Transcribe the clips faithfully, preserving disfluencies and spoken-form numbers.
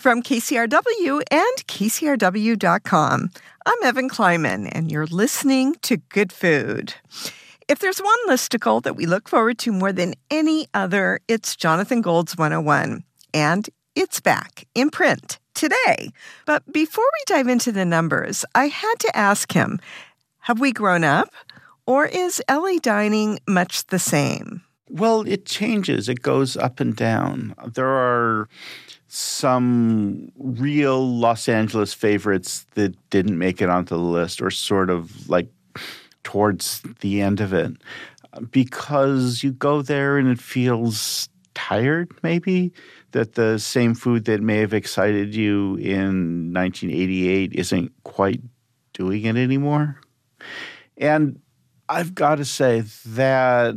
From K C R W and K C R W dot com, I'm Evan Kleiman, and you're listening to Good Food. If there's one listicle that we look forward to more than any other, it's Jonathan Gold's one oh one. And it's back in print today. But before we dive into the numbers, I had to ask him, have we grown up, or is L A dining much the same? Well, it changes. It goes up and down. There are some real Los Angeles favorites that didn't make it onto the list, or sort of like towards the end of it, because you go there and it feels tired, maybe, that the same food that may have excited you in nineteen eighty-eight isn't quite doing it anymore. And I've got to say that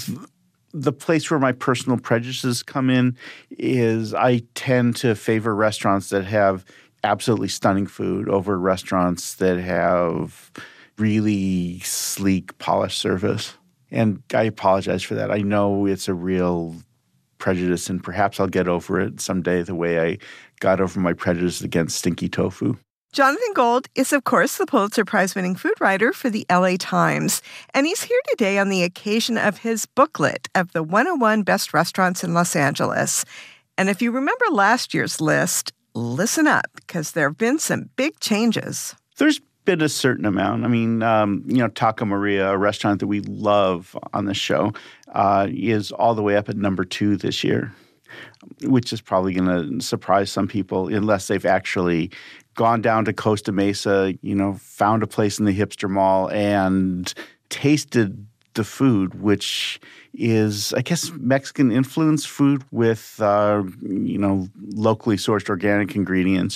the place where my personal prejudices come in is I tend to favor restaurants that have absolutely stunning food over restaurants that have really sleek, polished service. And I apologize for that. I know it's a real prejudice, and perhaps I'll get over it someday the way I got over my prejudice against stinky tofu. Jonathan Gold is, of course, the Pulitzer Prize-winning food writer for the L A Times, and he's here today on the occasion of his booklet of the one oh one Best Restaurants in Los Angeles. And if you remember last year's list, listen up, because there have been some big changes. There's been a certain amount. I mean, um, you know, Taco Maria, a restaurant that we love on the show, uh, is all the way up at number two this year, which is probably going to surprise some people unless they've actually gone down to Costa Mesa, you know, found a place in the hipster mall and tasted the food, which is, I guess, Mexican-influenced food with, uh, you know, locally sourced organic ingredients.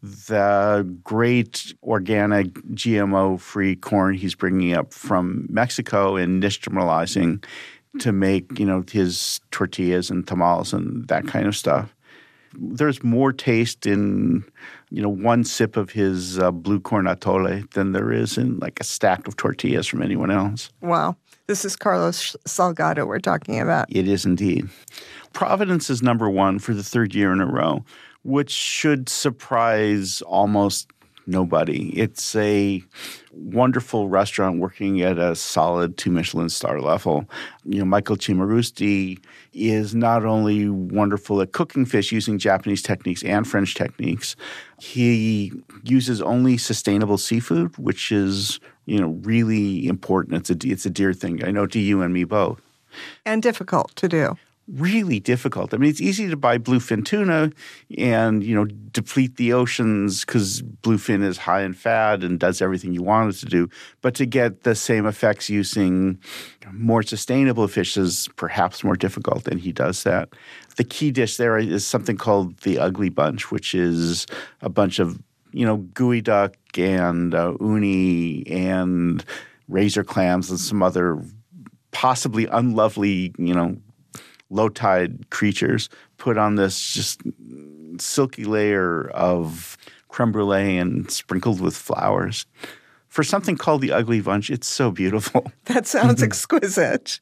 The great organic G M O-free corn he's bringing up from Mexico and nixtamalizing to make, you know, his tortillas and tamales and that kind of stuff. There's more taste in, you know, one sip of his uh, blue corn atole than there is in like a stack of tortillas from anyone else. Wow. This is Carlos Salgado we're talking about. It is indeed. Providence is number one for the third year in a row, which should surprise almost nobody. It's a wonderful restaurant working at a solid two Michelin star level. You know, Michael Cimarusti is not only wonderful at cooking fish using Japanese techniques and French techniques, he uses only sustainable seafood, which is, you know, really important. It's a, it's a dear thing. I know to you and me both. And difficult to do. Really difficult. I mean, it's easy to buy bluefin tuna and, you know, deplete the oceans because bluefin is high in fat and does everything you want it to do. But to get the same effects using more sustainable fish is perhaps more difficult, and he does that. The key dish there is something called the Ugly Bunch, which is a bunch of, you know, gooey duck and uh, uni and razor clams and some other possibly unlovely, you know, low-tide creatures put on this just silky layer of creme brulee and sprinkled with flowers. For something called the Ugly Bunch, it's so beautiful. That sounds exquisite.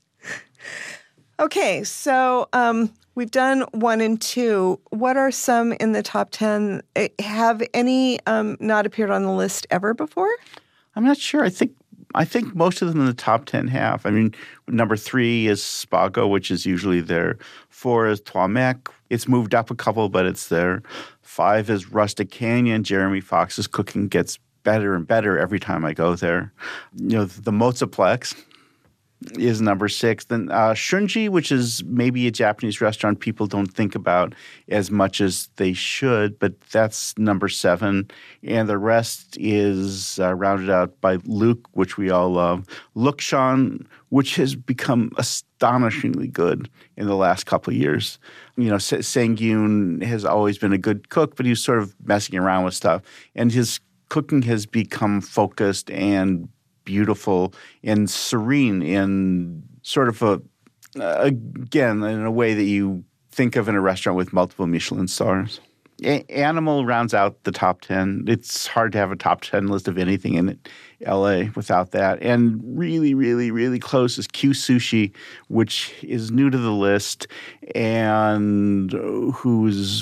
Okay, so um, we've done one and two. What are some in the top ten? Have any um, not appeared on the list ever before? I'm not sure. I think I think most of them in the top ten have. I mean, number three is Spago, which is usually there. Four is Trois Mec. It's moved up a couple, but it's there. Five is Rustic Canyon. Jeremy Fox's cooking gets better and better every time I go there. You know, the Mozaplex is number six. Then uh, Shunji, which is maybe a Japanese restaurant people don't think about as much as they should, but that's number seven. And the rest is uh, rounded out by Luke, which we all love. Lukshan, which has become astonishingly good in the last couple of years. You know, Sangyun has always been a good cook, but he was sort of messing around with stuff. And his cooking has become focused and beautiful and serene in sort of a, uh, again, in a way that you think of in a restaurant with multiple Michelin stars. A- Animal rounds out the top ten. It's hard to have a top ten list of anything in L A without that. And really, really, really close is Q Sushi, which is new to the list and who's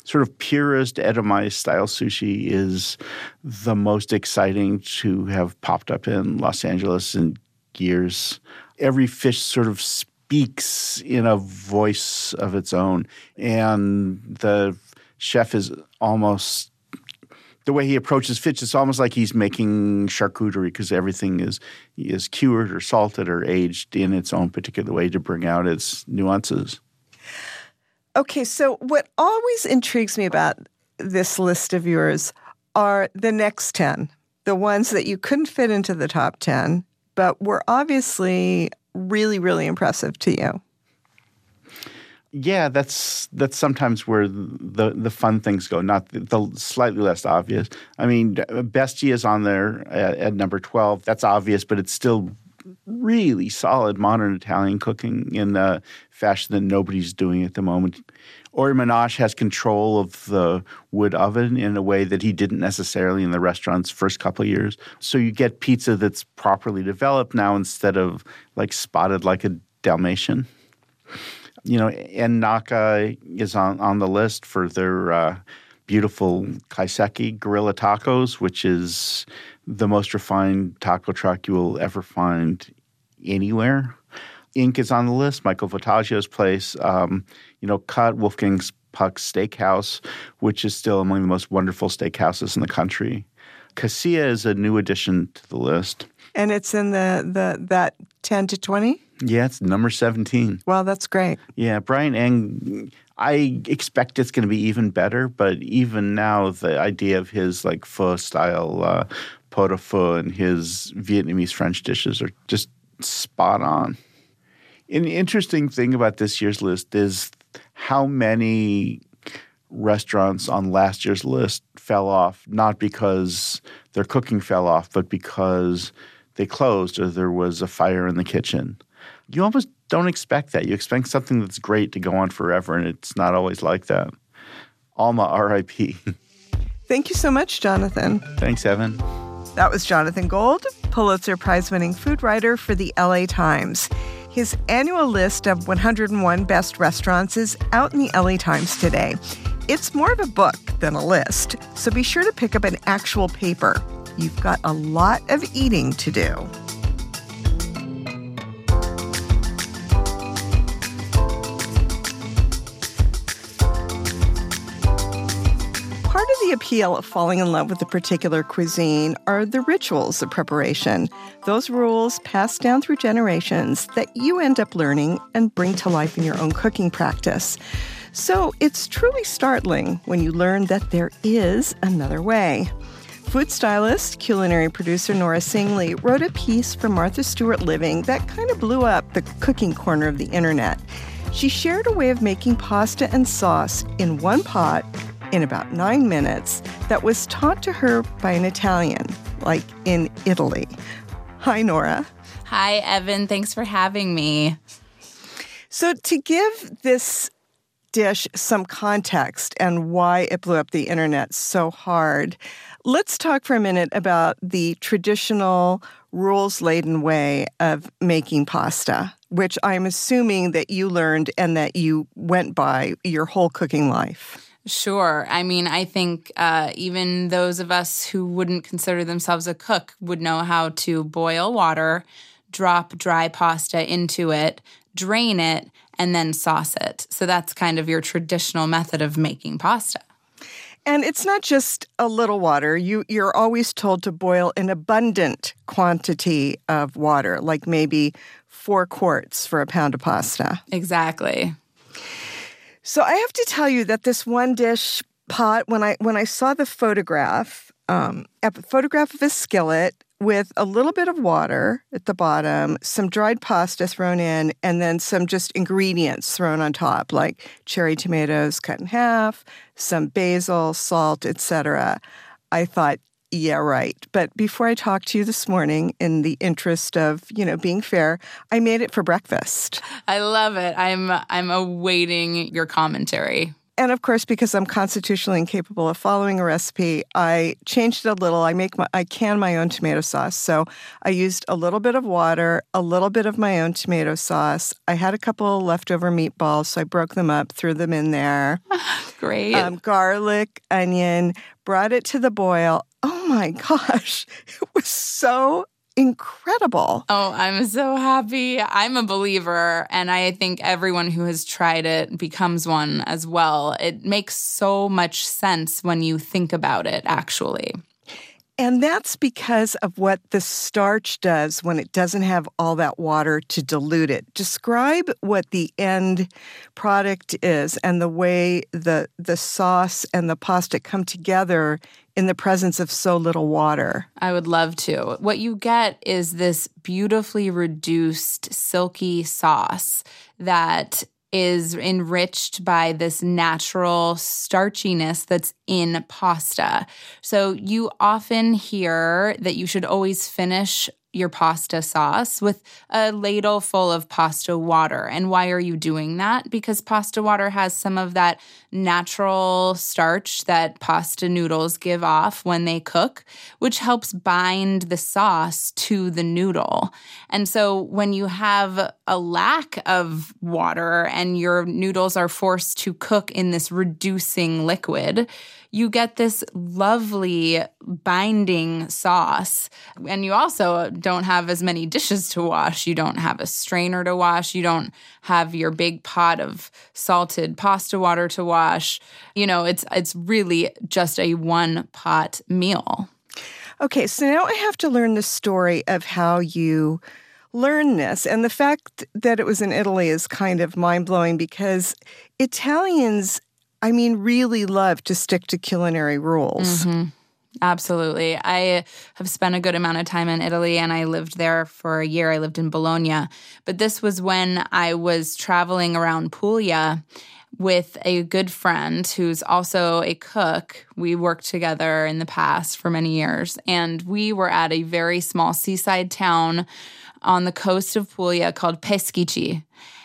sort of purist edamame style sushi is the most exciting to have popped up in Los Angeles in years. Every fish sort of speaks in a voice of its own, and the chef is almost the way he approaches fish. It's almost like he's making charcuterie because everything is is cured or salted or aged in its own particular way to bring out its nuances. Okay, so what always intrigues me about this list of yours are the next ten, the ones that you couldn't fit into the top ten, but were obviously really, really impressive to you. Yeah, that's that's sometimes where the the fun things go, not the, the slightly less obvious. I mean, Bestia is on there at, at number twelve. That's obvious, but it's still really solid modern Italian cooking in a fashion that nobody's doing at the moment. Ori Minash has control of the wood oven in a way that he didn't necessarily in the restaurant's first couple of years. So you get pizza that's properly developed now instead of like spotted like a Dalmatian. You know, En Naka is on, on the list for their uh, beautiful kaiseki gorilla tacos, which is the most refined taco truck you will ever find anywhere. Ink is on the list, Michael Votaggio's place. Um, you know, Cut, Wolfgang's Puck Steakhouse, which is still among the most wonderful steakhouses in the country. Casilla is a new addition to the list. And it's in the, the that ten to twenty? Yeah, it's number seventeen. Wow, that's great. Yeah, Brian Eng, I expect it's going to be even better, but even now the idea of his like pho-style uh, pot au feu and his Vietnamese French dishes are just spot on. An interesting thing about this year's list is how many restaurants on last year's list fell off, not because their cooking fell off, but because they closed or there was a fire in the kitchen. You almost don't expect that. You expect something that's great to go on forever, and it's not always like that. Alma, R I P Thank you so much, Jonathan. Thanks, Evan. That was Jonathan Gold, Pulitzer Prize-winning food writer for the L A Times. His annual list of one hundred one best restaurants is out in the L A Times today. It's more of a book than a list, so be sure to pick up an actual paper. You've got a lot of eating to do. Part of the appeal of falling in love with a particular cuisine are the rituals of preparation. Those rules passed down through generations that you end up learning and bring to life in your own cooking practice. So it's truly startling when you learn that there is another way. Food stylist, culinary producer Nora Singley wrote a piece for Martha Stewart Living that kind of blew up the cooking corner of the internet. She shared a way of making pasta and sauce in one pot in about nine minutes that was taught to her by an Italian, like in Italy. Hi, Nora. Hi, Evan. Thanks for having me. So to give this dish some context and why it blew up the internet so hard, let's talk for a minute about the traditional rules-laden way of making pasta, which I'm assuming that you learned and that you went by your whole cooking life. Sure. I mean, I think uh, even those of us who wouldn't consider themselves a cook would know how to boil water, drop dry pasta into it, drain it, and then sauce it. So that's kind of your traditional method of making pasta. And it's not just a little water. You, you're always told to boil an abundant quantity of water, like maybe four quarts for a pound of pasta. Exactly. So I have to tell you that this one dish pot, when I when I saw the photograph, um, a photograph of a skillet with a little bit of water at the bottom, some dried pasta thrown in, and then some just ingredients thrown on top, like cherry tomatoes cut in half, some basil, salt, et cetera. I thought, yeah, right. But before I talked to you this morning, in the interest of, you know, being fair, I made it for breakfast. I love it. I'm I'm awaiting your commentary. And of course, because I'm constitutionally incapable of following a recipe, I changed it a little. I make my, I can my own tomato sauce. So I used a little bit of water, a little bit of my own tomato sauce. I had a couple of leftover meatballs, so I broke them up, threw them in there. Great. Um, garlic, onion, brought it to the boil. Oh my gosh, it was so incredible. Oh, I'm so happy. I'm a believer, and I think everyone who has tried it becomes one as well. It makes so much sense when you think about it, actually. And that's because of what the starch does when it doesn't have all that water to dilute it. Describe what the end product is and the way the the sauce and the pasta come together in the presence of so little water. I would love to. What you get is this beautifully reduced, silky sauce that is enriched by this natural starchiness that's in pasta. So you often hear that you should always finish your pasta sauce with a ladle full of pasta water. And why are you doing that? Because pasta water has some of that natural starch that pasta noodles give off when they cook, which helps bind the sauce to the noodle. And so when you have a lack of water and your noodles are forced to cook in this reducing liquid, you get this lovely binding sauce. And you also don't have as many dishes to wash. You don't have a strainer to wash. You don't have your big pot of salted pasta water to wash. You know, it's it's really just a one-pot meal. Okay, so now I have to learn the story of how you learn this. And the fact that it was in Italy is kind of mind-blowing because Italians, I mean, really love to stick to culinary rules. Mm-hmm. Absolutely. I have spent a good amount of time in Italy, and I lived there for a year. I lived in Bologna. But this was when I was traveling around Puglia with a good friend who's also a cook. We worked together in the past for many years, and we were at a very small seaside town on the coast of Puglia called Peschici.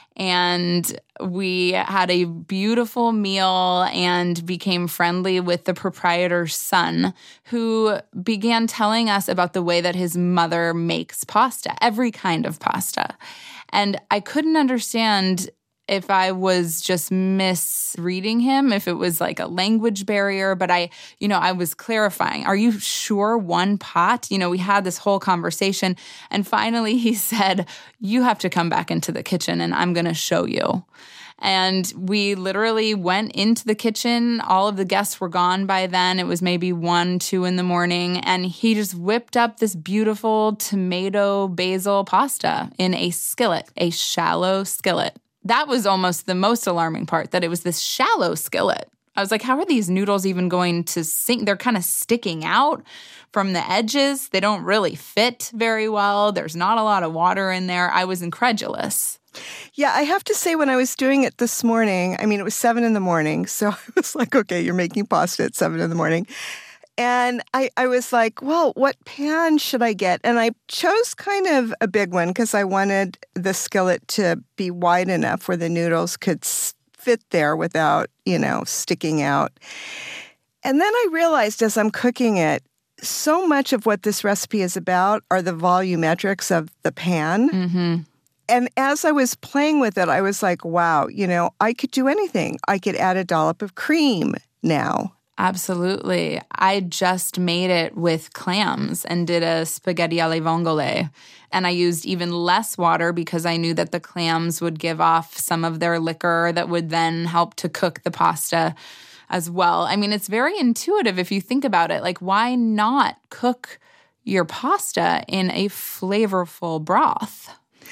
And we had a beautiful meal and became friendly with the proprietor's son, who began telling us about the way that his mother makes pasta, every kind of pasta. And I couldn't understand if I was just misreading him, if it was like a language barrier, but I, you know, I was clarifying. Are you sure one pot? You know, we had this whole conversation, and finally he said, you have to come back into the kitchen and I'm going to show you. And we literally went into the kitchen. All of the guests were gone by then. It was maybe one, two in the morning. And he just whipped up this beautiful tomato basil pasta in a skillet, a shallow skillet. That was almost the most alarming part, that it was this shallow skillet. I was like, how are these noodles even going to sink? They're kind of sticking out from the edges. They don't really fit very well. There's not a lot of water in there. I was incredulous. Yeah, I have to say, when I was doing it this morning, I mean, it was seven in the morning. So I was like, okay, you're making pasta at seven in the morning. And I, I was like, well, what pan should I get? And I chose kind of a big one because I wanted the skillet to be wide enough where the noodles could fit there without, you know, sticking out. And then I realized as I'm cooking it, so much of what this recipe is about are the volumetrics of the pan. Mm-hmm. And as I was playing with it, I was like, wow, you know, I could do anything. I could add a dollop of cream now. Absolutely. I just made it with clams and did a spaghetti alle vongole. And I used even less water because I knew that the clams would give off some of their liquor that would then help to cook the pasta as well. I mean, it's very intuitive if you think about it. Like, why not cook your pasta in a flavorful broth?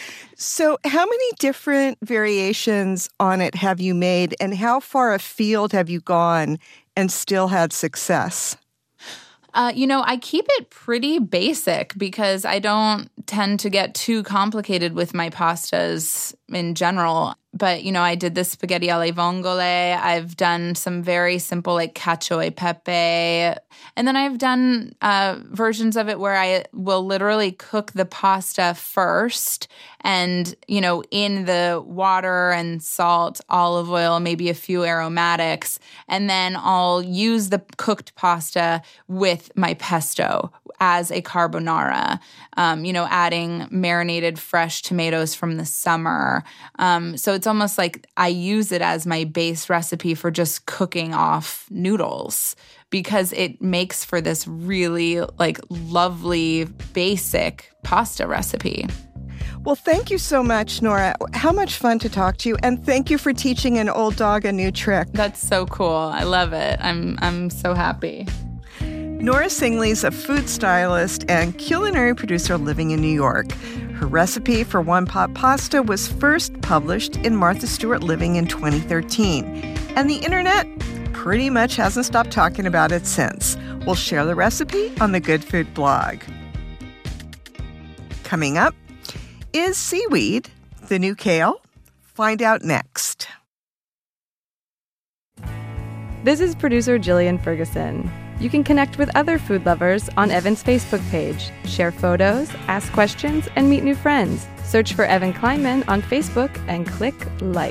So how many different variations on it have you made, and how far afield have you gone and still had success? Uh, you know, I keep it pretty basic because I don't tend to get too complicated with my pastas in general. But, you know, I did the spaghetti alle vongole. I've done some very simple like cacio e pepe. And then I've done uh, versions of it where I will literally cook the pasta first and, you know, in the water and salt, olive oil, maybe a few aromatics. And then I'll use the cooked pasta with my pesto as a carbonara, um, you know, adding marinated fresh tomatoes from the summer. Um, so it's almost like I use it as my base recipe for just cooking off noodles because it makes for this really like lovely basic pasta recipe. Well, thank you so much, Nora. How much fun to talk to you. And thank you for teaching an old dog a new trick. That's so cool. I love it. I'm I'm so happy. Nora Singley's a food stylist and culinary producer living in New York. Her recipe for one-pot pasta was first published in Martha Stewart Living in twenty thirteen. And the internet pretty much hasn't stopped talking about it since. We'll share the recipe on the Good Food blog. Coming up, is seaweed the new kale? Find out next. This is producer Jillian Ferguson. You can connect with other food lovers on Evan's Facebook page, share photos, ask questions, and meet new friends. Search for Evan Kleinman on Facebook and click like.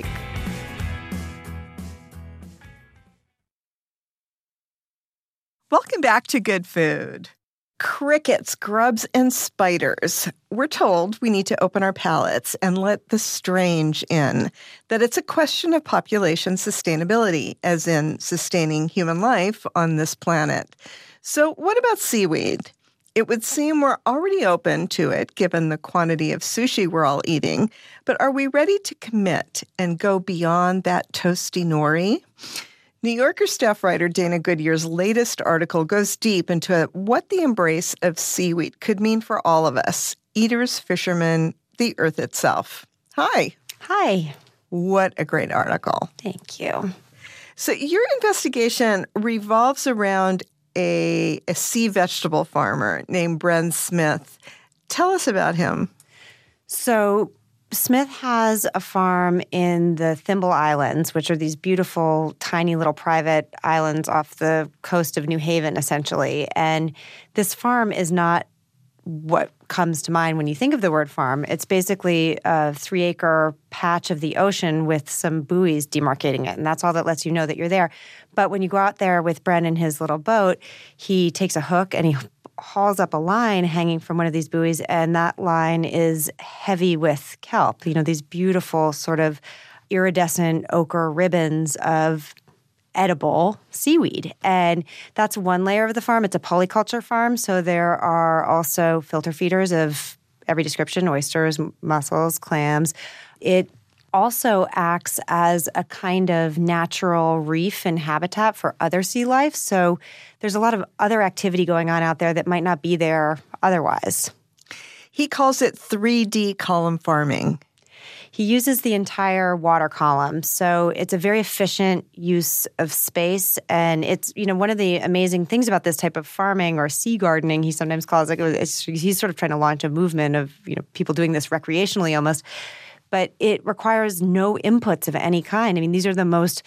Welcome back to Good Food. Crickets, grubs, and spiders. We're told we need to open our palates and let the strange in, that it's a question of population sustainability, as in sustaining human life on this planet. So what about seaweed? It would seem we're already open to it, given the quantity of sushi we're all eating, but are we ready to commit and go beyond that toasty nori? New Yorker staff writer Dana Goodyear's latest article goes deep into what the embrace of seaweed could mean for all of us, eaters, fishermen, the earth itself. Hi. Hi. What a great article. Thank you. So your investigation revolves around a, a sea vegetable farmer named Bren Smith. Tell us about him. So Smith has a farm in the Thimble Islands, which are these beautiful, tiny little private islands off the coast of New Haven, essentially. And this farm is not what comes to mind when you think of the word farm. It's basically a three-acre patch of the ocean with some buoys demarcating it, and that's all that lets you know that you're there. But when you go out there with Bren in his little boat, he takes a hook and he hauls up a line hanging from one of these buoys, and that line is heavy with kelp, you know, these beautiful sort of iridescent ochre ribbons of edible seaweed. And that's one layer of the farm. It's a polyculture farm, so there are also filter feeders of every description, oysters, mussels, clams. It also acts as a kind of natural reef and habitat for other sea life. So there's a lot of other activity going on out there that might not be there otherwise. He calls it three D column farming. He uses the entire water column. So it's a very efficient use of space. And it's, you know, one of the amazing things about this type of farming or sea gardening, he sometimes calls it, it's, he's sort of trying to launch a movement of, you know, people doing this recreationally almost. But it requires no inputs of any kind. I mean, these are the most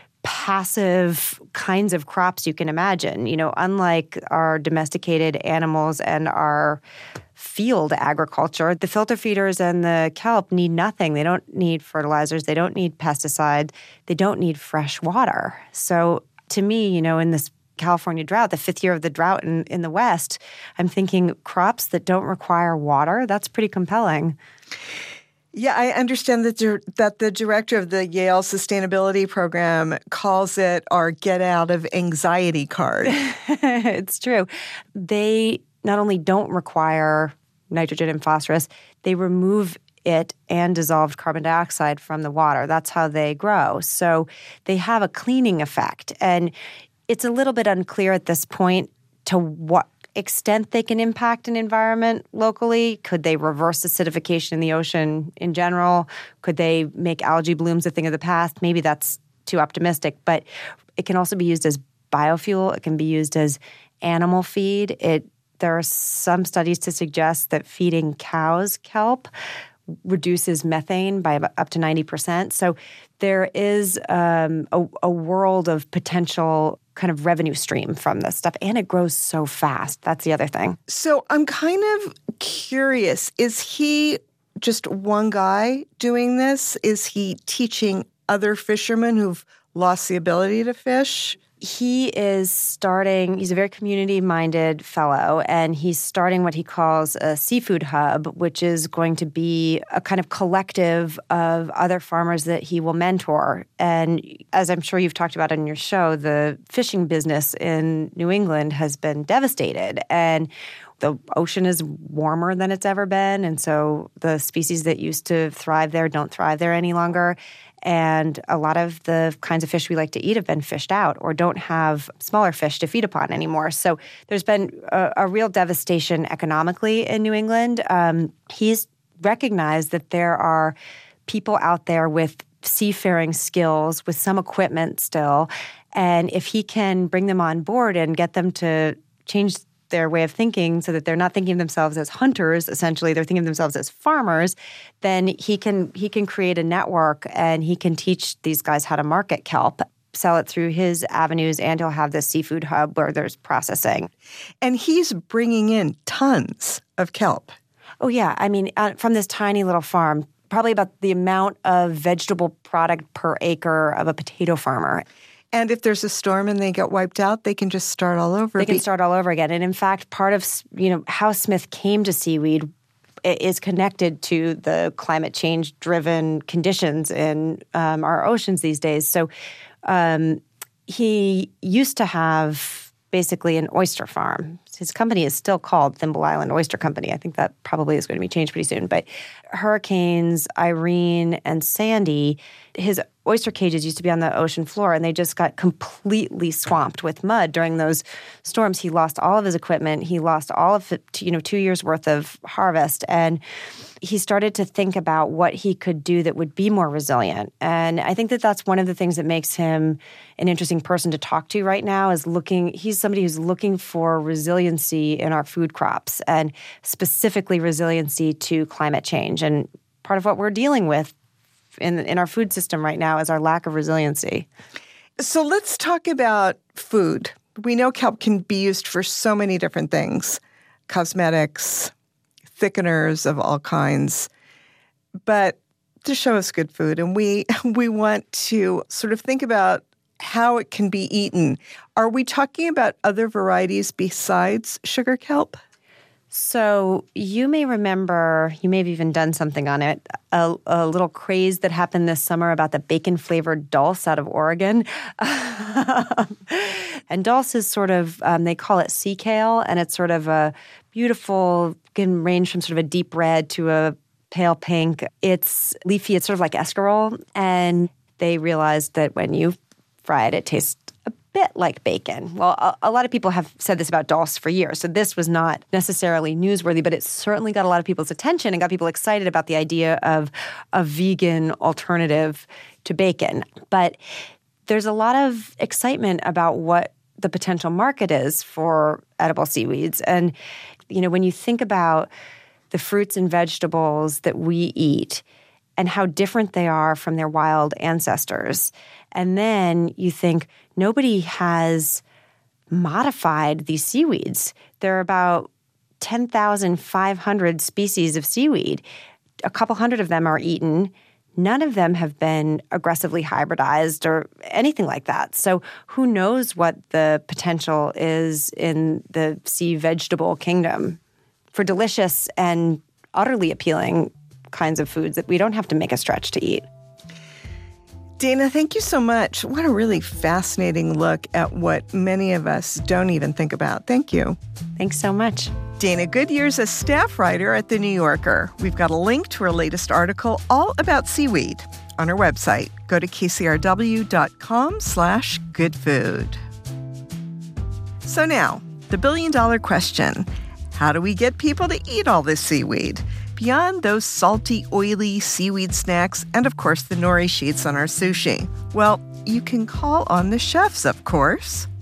passive kinds of crops you can imagine. You know, unlike our domesticated animals and our field agriculture, the filter feeders and the kelp need nothing. They don't need fertilizers. They don't need pesticides. They don't need fresh water. So to me, you know, in this California drought, the fifth year of the drought in, in the West, I'm thinking crops that don't require water, that's pretty compelling. Yeah, I understand that, dir- that the director of the Yale Sustainability Program calls it our get out of anxiety card. It's true. They not only don't require nitrogen and phosphorus, they remove it and dissolved carbon dioxide from the water. That's how they grow. So they have a cleaning effect. And it's a little bit unclear at this point to what extent they can impact an environment locally. Could they reverse acidification in the ocean in general? Could they make algae blooms a thing of the past? Maybe that's too optimistic, but it can also be used as biofuel. It can be used as animal feed. It There are some studies to suggest that feeding cows kelp reduces methane by about up to ninety percent. So there is um, a, a world of potential kind of revenue stream from this stuff, and it grows so fast. That's the other thing. So I'm kind of curious, is he just one guy doing this? Is he teaching other fishermen who've lost the ability to fish? He is starting, he's a very community-minded fellow, and he's starting what he calls a seafood hub, which is going to be a kind of collective of other farmers that he will mentor. And as I'm sure you've talked about in your show, the fishing business in New England has been devastated. And the ocean is warmer than it's ever been, and so the species that used to thrive there don't thrive there any longer. And a lot of the kinds of fish we like to eat have been fished out or don't have smaller fish to feed upon anymore. So there's been a, a real devastation economically in New England. Um, he's recognized that there are people out there with seafaring skills, with some equipment still, and if he can bring them on board and get them to change their way of thinking so that they're not thinking of themselves as hunters, essentially, they're thinking of themselves as farmers, then he can he can create a network and he can teach these guys how to market kelp, sell it through his avenues, and he'll have this seafood hub where there's processing. And he's bringing in tons of kelp. Oh, yeah. I mean, uh, from this tiny little farm, probably about the amount of vegetable product per acre of a potato farmer. And if there's a storm and they get wiped out, they can just start all over. They can start all over again. And in fact, part of, you know, how Smith came to seaweed is connected to the climate change-driven conditions in um, our oceans these days. So um, he used to have basically an oyster farm. His company is still called Thimble Island Oyster Company. I think that probably is going to be changed pretty soon. But hurricanes Irene and Sandy, his oyster cages used to be on the ocean floor, and they just got completely swamped with mud during those storms. He lost all of his equipment. He lost all of it, you know, two years worth of harvest. And he started to think about what he could do that would be more resilient. And I think that that's one of the things that makes him an interesting person to talk to right now, is looking, he's somebody who's looking for resiliency in our food crops, and specifically resiliency to climate change. And part of what we're dealing with in in our food system right now is our lack of resiliency. So let's talk about food. We know kelp can be used for so many different things, cosmetics, thickeners of all kinds. But to show us good food, and we we want to sort of think about how it can be eaten. Are we talking about other varieties besides sugar kelp? So you may remember, you may have even done something on it, a, a little craze that happened this summer about the bacon-flavored dulse out of Oregon. And dulse is sort of, um, they call it sea kale, and it's sort of a beautiful, can range from sort of a deep red to a pale pink. It's leafy, it's sort of like escarole, and they realized that when you fry it, it tastes a bit like bacon. Well, a, a lot of people have said this about dulse for years, so this was not necessarily newsworthy, but it certainly got a lot of people's attention and got people excited about the idea of a vegan alternative to bacon. But there's a lot of excitement about what the potential market is for edible seaweeds. And, you know, when you think about the fruits and vegetables that we eat and how different they are from their wild ancestors, and then you think nobody has modified these seaweeds. There are about ten thousand five hundred species of seaweed. A couple hundred of them are eaten. None of them have been aggressively hybridized or anything like that. So who knows what the potential is in the sea vegetable kingdom for delicious and utterly appealing kinds of foods that we don't have to make a stretch to eat. Dana, thank you so much. What a really fascinating look at what many of us don't even think about. Thank you. Thanks so much. Dana Goodyear's a staff writer at The New Yorker. We've got a link to her latest article all about seaweed on her website. Go to kcrw.com slash goodfood. So now, the billion-dollar question. How do we get people to eat all this seaweed? Beyond those salty, oily seaweed snacks and, of course, the nori sheets on our sushi. Well, you can call on the chefs, of course.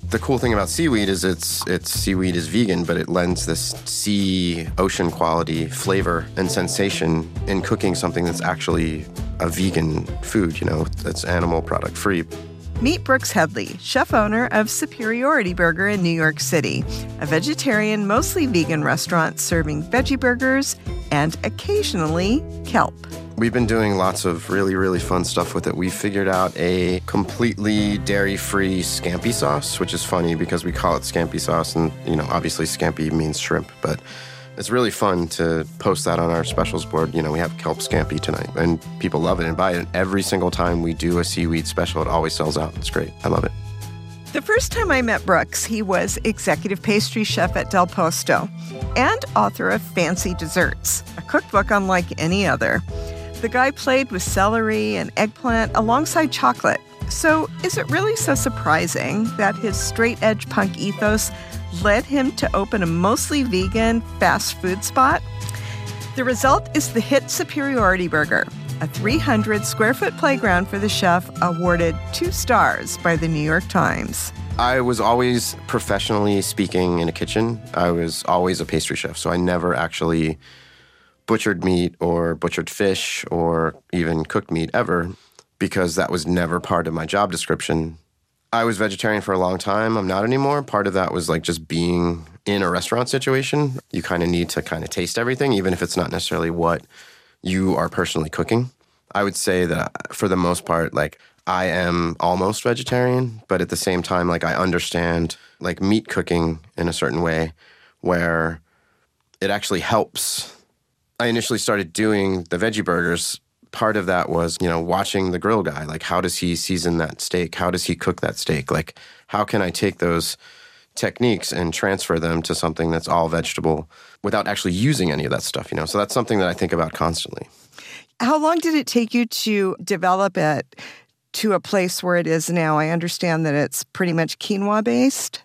The cool thing about seaweed is it's it's seaweed is vegan, but it lends this sea, ocean quality flavor and sensation in cooking something that's actually a vegan food, you know, that's animal product free. Meet Brooks Headley, chef-owner of Superiority Burger in New York City, a vegetarian, mostly vegan restaurant serving veggie burgers and occasionally kelp. We've been doing lots of really, really fun stuff with it. We figured out a completely dairy-free scampi sauce, which is funny because we call it scampi sauce, and, you know, obviously scampi means shrimp, but it's really fun to post that on our specials board. You know, we have kelp scampi tonight, and people love it and buy it. And every single time we do a seaweed special, it always sells out. It's great. I love it. The first time I met Brooks, he was executive pastry chef at Del Posto and author of Fancy Desserts, a cookbook unlike any other. The guy played with celery and eggplant alongside chocolate. So is it really so surprising that his straight-edge punk ethos led him to open a mostly vegan fast food spot? The result is the hit Superiority Burger, a three hundred square foot playground for the chef awarded two stars by the New York Times. I was always professionally speaking in a kitchen. I was always a pastry chef, so I never actually butchered meat or butchered fish or even cooked meat ever because that was never part of my job description. I was vegetarian for a long time. I'm not anymore. Part of that was like just being in a restaurant situation. You kind of need to kind of taste everything, even if it's not necessarily what you are personally cooking. I would say that for the most part, like I am almost vegetarian, but at the same time, like I understand like meat cooking in a certain way where it actually helps. I initially started doing the veggie burgers. Part of that was, you know, watching the grill guy. Like, how does he season that steak? How does he cook that steak? Like, how can I take those techniques and transfer them to something that's all vegetable without actually using any of that stuff, you know? So that's something that I think about constantly. How long did it take you to develop it to a place where it is now? I understand that it's pretty much quinoa-based.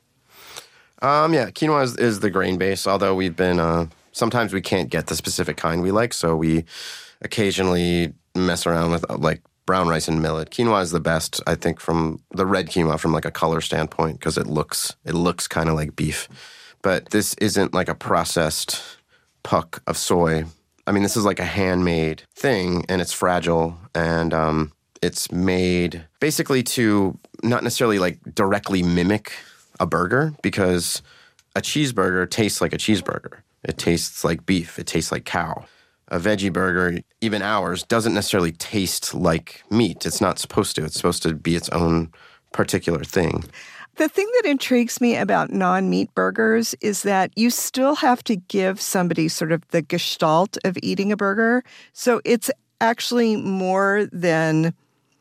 Um, yeah, quinoa is, is the grain base, although we've been... Uh, sometimes we can't get the specific kind we like, so we occasionally mess around with like brown rice and millet. Quinoa is the best, I think, from the red quinoa from like a color standpoint because it looks it looks kind of like beef. But this isn't like a processed puck of soy. I mean, this is like a handmade thing, and it's fragile, and um, it's made basically to not necessarily like directly mimic a burger because a cheeseburger tastes like a cheeseburger. It tastes like beef. It tastes like cow. A veggie burger, even ours, doesn't necessarily taste like meat. It's not supposed to. It's supposed to be its own particular thing. The thing that intrigues me about non-meat burgers is that you still have to give somebody sort of the gestalt of eating a burger. So it's actually more than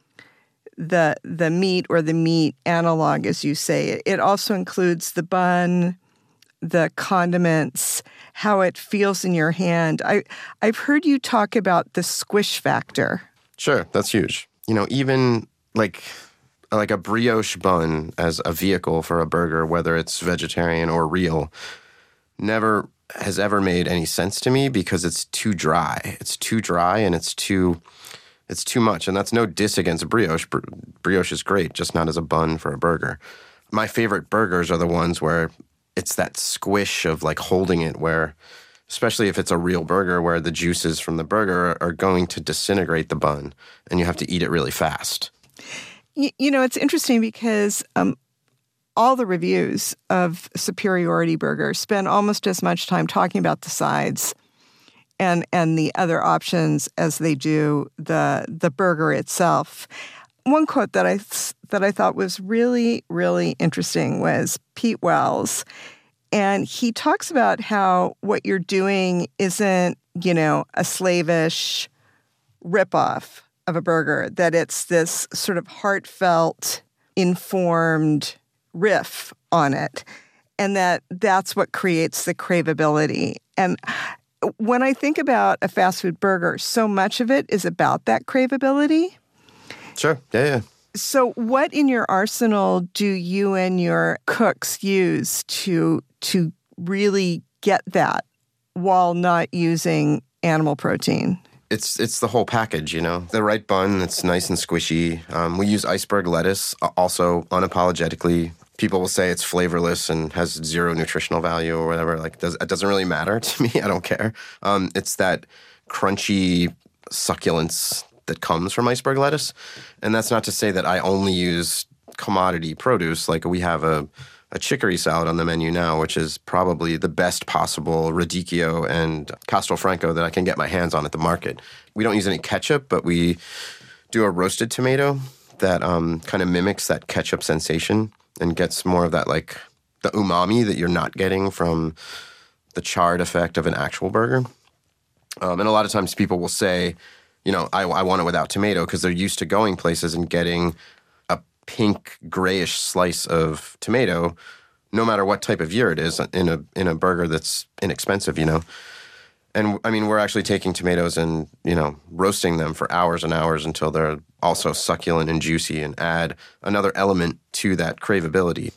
the the meat or the meat analog, as you say. It also includes the bun, the condiments, how it feels in your hand. I, I've heard you talk about the squish factor. Sure, that's huge. You know, even like like a brioche bun as a vehicle for a burger, whether it's vegetarian or real, never has ever made any sense to me because it's too dry. It's too dry and it's too it's too much. And that's no diss against brioche. Brioche is great, just not as a bun for a burger. My favorite burgers are the ones where it's that squish of like holding it where, especially if it's a real burger, where the juices from the burger are going to disintegrate the bun and you have to eat it really fast. You, you know, it's interesting because um, all the reviews of Superiority Burger spend almost as much time talking about the sides and and the other options as they do the the burger itself. One quote that I that I thought was really, really interesting was Pete Wells. And he talks about how what you're doing isn't, you know, a slavish ripoff of a burger, that it's this sort of heartfelt, informed riff on it, and that that's what creates the craveability. And when I think about a fast food burger, so much of it is about that craveability. Sure. Yeah, yeah. So what in your arsenal do you and your cooks use to to really get that while not using animal protein? It's it's the whole package, you know. The right bun, it's nice and squishy. Um, we use iceberg lettuce, also unapologetically people will say it's flavorless and has zero nutritional value or whatever. Like, does, it doesn't really matter to me. I don't care. Um, it's that crunchy succulence that comes from iceberg lettuce. And that's not to say that I only use commodity produce. Like, we have a, a chicory salad on the menu now, which is probably the best possible radicchio and Castelfranco that I can get my hands on at the market. We don't use any ketchup, but we do a roasted tomato that um, kind of mimics that ketchup sensation and gets more of that, like, the umami that you're not getting from the charred effect of an actual burger. Um, and a lot of times people will say, you know, I, I want it without tomato because they're used to going places and getting a pink, grayish slice of tomato, no matter what type of year it is, in a in a burger that's inexpensive, you know. And, I mean, we're actually taking tomatoes and, you know, roasting them for hours and hours until they're also succulent and juicy and add another element to that craveability.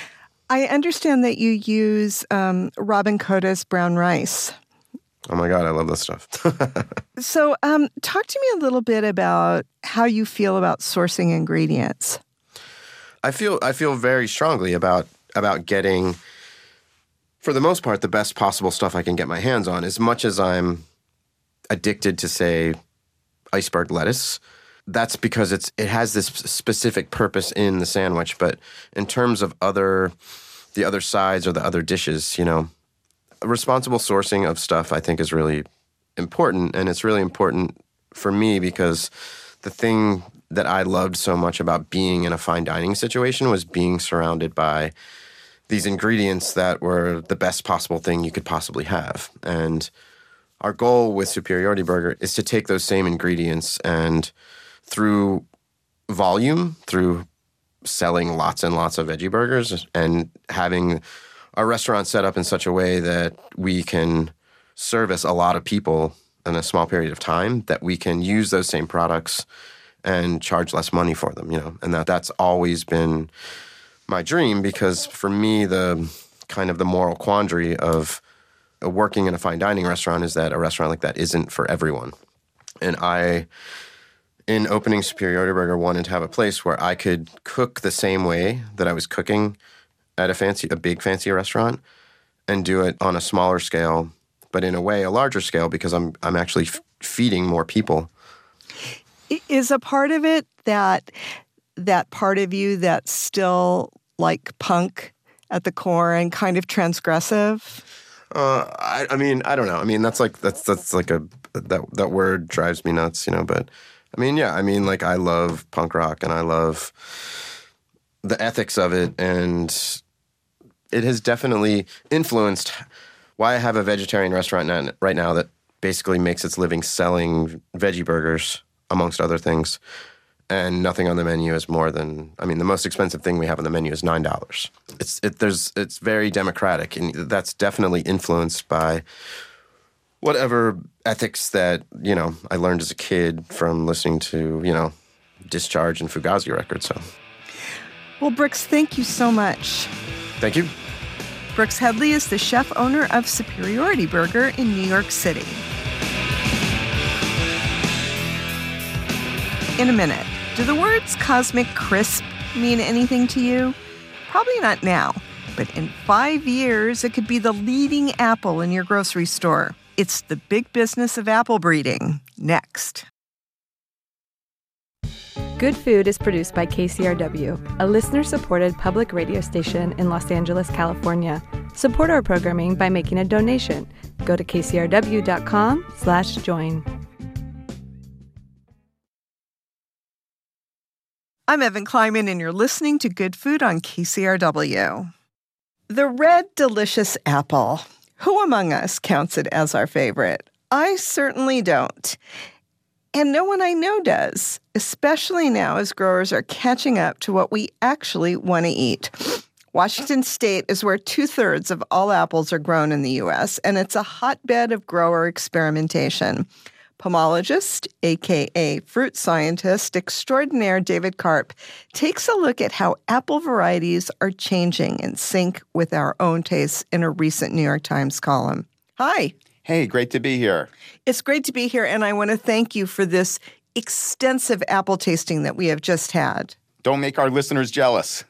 I understand that you use um, Robin Coda's brown rice. Oh, my God, I love this stuff. So um, talk to me a little bit about how you feel about sourcing ingredients. I feel I feel very strongly about about getting, for the most part, the best possible stuff I can get my hands on. As much as I'm addicted to, say, iceberg lettuce, that's because it's it has this specific purpose in the sandwich. But in terms of other the other sides or the other dishes, you know, responsible sourcing of stuff I think is really important. And it's really important for me because the thing that I loved so much about being in a fine dining situation was being surrounded by these ingredients that were the best possible thing you could possibly have. And our goal with Superiority Burger is to take those same ingredients and through volume, through selling lots and lots of veggie burgers and having our restaurant set up in such a way that we can service a lot of people in a small period of time, that we can use those same products and charge less money for them, you know. And that that's always been my dream, because for me, the kind of the moral quandary of working in a fine dining restaurant is that a restaurant like that isn't for everyone. And I, in opening Superiority Burger, wanted to have a place where I could cook the same way that I was cooking at a fancy, a big fancy restaurant, and do it on a smaller scale, but in a way a larger scale, because I'm I'm actually f- feeding more people. Is a part of it that that part of you that's still like punk at the core and kind of transgressive? Uh, I, I mean, I don't know. I mean, that's like that's that's like a that that word drives me nuts, you know. But I mean, yeah, I mean, like I love punk rock and I love the ethics of it, and it has definitely influenced why I have a vegetarian restaurant now, right now that basically makes its living selling veggie burgers, amongst other things. And nothing on the menu is more than, I mean, the most expensive thing we have on the menu is nine dollars. It's it, there's it's very democratic, and that's definitely influenced by whatever ethics that, you know, I learned as a kid from listening to, you know, Discharge and Fugazi records. So, well, Brooks, thank you so much. Thank you. Brooks Headley is the chef owner of Superiority Burger in New York City. In a minute, do the words cosmic crisp mean anything to you? Probably not now, but in five years, it could be the leading apple in your grocery store. It's the big business of apple breeding. Next. Good Food is produced by K C R W, a listener-supported public radio station in Los Angeles, California. Support our programming by making a donation. Go to kcrw.com slash join. I'm Evan Kleiman, and you're listening to Good Food on K C R W. The red, delicious apple. Who among us counts it as our favorite? I certainly don't. And no one I know does, especially now as growers are catching up to what we actually want to eat. Washington State is where two-thirds of all apples are grown in the U S, and it's a hotbed of grower experimentation. Pomologist, a k a fruit scientist extraordinaire David Karp, takes a look at how apple varieties are changing in sync with our own tastes in a recent New York Times column. Hi. Hey, great to be here. It's great to be here, and I want to thank you for this extensive apple tasting that we have just had. Don't make our listeners jealous.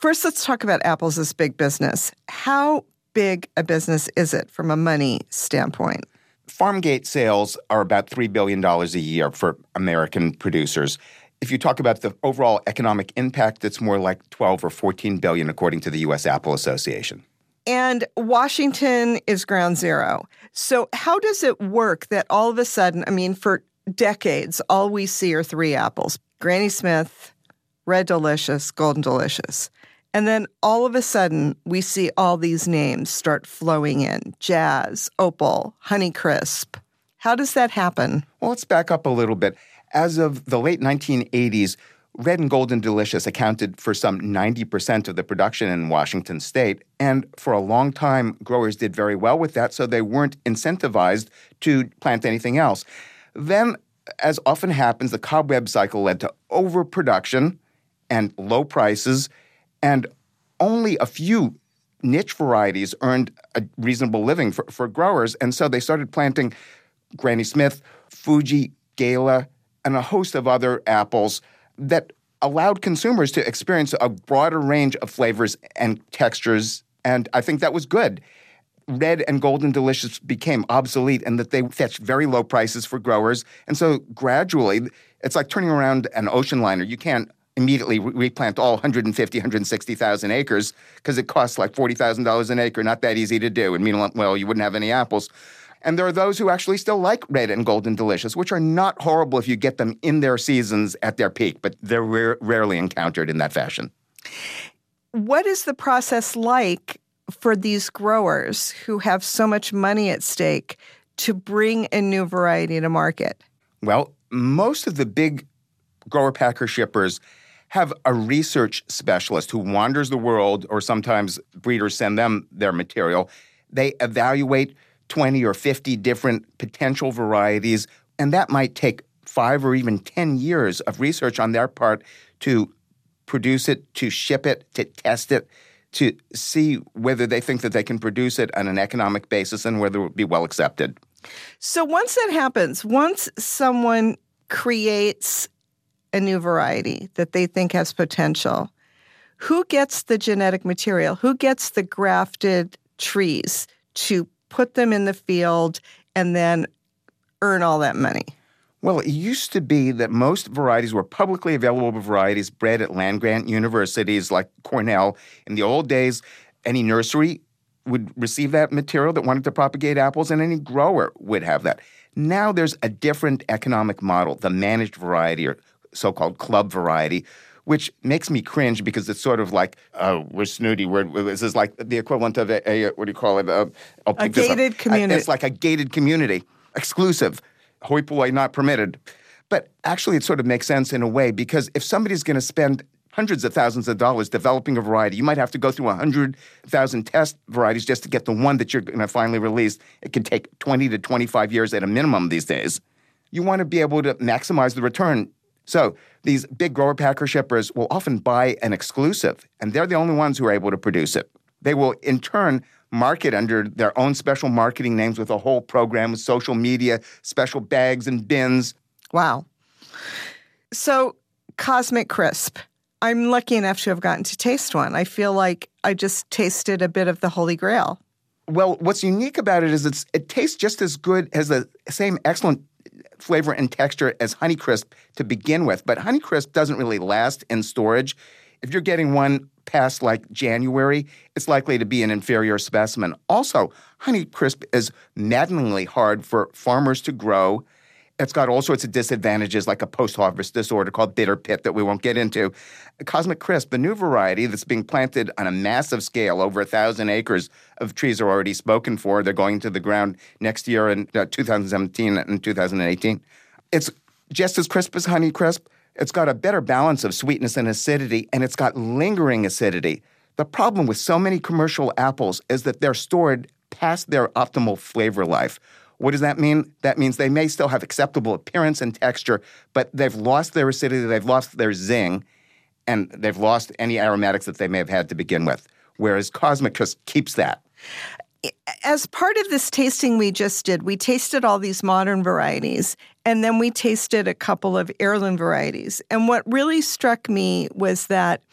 First, let's talk about apples as big business. How big a business is it from a money standpoint? Farmgate sales are about three billion dollars a year for American producers. If you talk about the overall economic impact, it's more like twelve or fourteen billion dollars according to the U S Apple Association. And Washington is ground zero. So how does it work that all of a sudden, I mean, for decades, all we see are three apples, Granny Smith, Red Delicious, Golden Delicious. And then all of a sudden, we see all these names start flowing in, Jazz, Opal, Honeycrisp. How does that happen? Well, let's back up a little bit. As of the late nineteen eighties, Red and Golden Delicious accounted for some ninety percent of the production in Washington state. And for a long time, growers did very well with that, so they weren't incentivized to plant anything else. Then, as often happens, the cobweb cycle led to overproduction and low prices, and only a few niche varieties earned a reasonable living for, for growers. And so they started planting Granny Smith, Fuji, Gala, and a host of other apples that allowed consumers to experience a broader range of flavors and textures, and I think that was good. Red and Golden Delicious became obsolete in that they fetched very low prices for growers, and so gradually, it's like turning around an ocean liner. You can't immediately re- replant all one hundred fifty, one hundred sixty thousand acres because it costs like forty thousand dollars an acre, not that easy to do, and meanwhile, well, you wouldn't have any apples. And there are those who actually still like Red and Golden Delicious, which are not horrible if you get them in their seasons at their peak, but they're rare, rarely encountered in that fashion. What is the process like for these growers who have so much money at stake to bring a new variety to market? Well, most of the big grower-packer shippers have a research specialist who wanders the world, or sometimes breeders send them their material. They evaluate twenty or fifty different potential varieties, and that might take five or even ten years of research on their part to produce it, to ship it, to test it, to see whether they think that they can produce it on an economic basis and whether it would be well accepted. So once that happens, once someone creates a new variety that they think has potential, who gets the genetic material? Who gets the grafted trees to put them in the field and then earn all that money? Well, it used to be that most varieties were publicly available varieties bred at land-grant universities like Cornell. In the old days, any nursery would receive that material that wanted to propagate apples, and any grower would have that. Now there's a different economic model, the managed variety or so-called club variety, which makes me cringe because it's sort of like, oh, we're snooty. We're, this is like the equivalent of a, a what do you call it? A, a gated community. It's like a gated community, exclusive, hoi polloi, not permitted. But actually it sort of makes sense in a way, because if somebody's going to spend hundreds of thousands of dollars developing a variety, you might have to go through one hundred thousand test varieties just to get the one that you're going to finally release. It can take twenty to twenty-five years at a minimum these days. You want to be able to maximize the return. So these big grower-packer shippers will often buy an exclusive, and they're the only ones who are able to produce it. They will, in turn, market under their own special marketing names with a whole program with social media, special bags and bins. Wow. So Cosmic Crisp. I'm lucky enough to have gotten to taste one. I feel like I just tasted a bit of the Holy Grail. Well, what's unique about it is it's, it tastes just as good as the same excellent flavor and texture as Honeycrisp to begin with. But Honeycrisp doesn't really last in storage. If you're getting one past like January, it's likely to be an inferior specimen. Also, Honeycrisp is maddeningly hard for farmers to grow. It's got all sorts of disadvantages like a post-harvest disorder called bitter pit that we won't get into. Cosmic Crisp, the new variety that's being planted on a massive scale, over a thousand acres of trees are already spoken for. They're going to the ground next year in uh, two thousand seventeen and two thousand eighteen. It's just as crisp as Honeycrisp. It's got a better balance of sweetness and acidity, and it's got lingering acidity. The problem with so many commercial apples is that they're stored past their optimal flavor life. What does that mean? That means they may still have acceptable appearance and texture, but they've lost their acidity, they've lost their zing, and they've lost any aromatics that they may have had to begin with, whereas Cosmic Crisp keeps that. As part of this tasting we just did, we tasted all these modern varieties, and then we tasted a couple of heirloom varieties. And what really struck me was that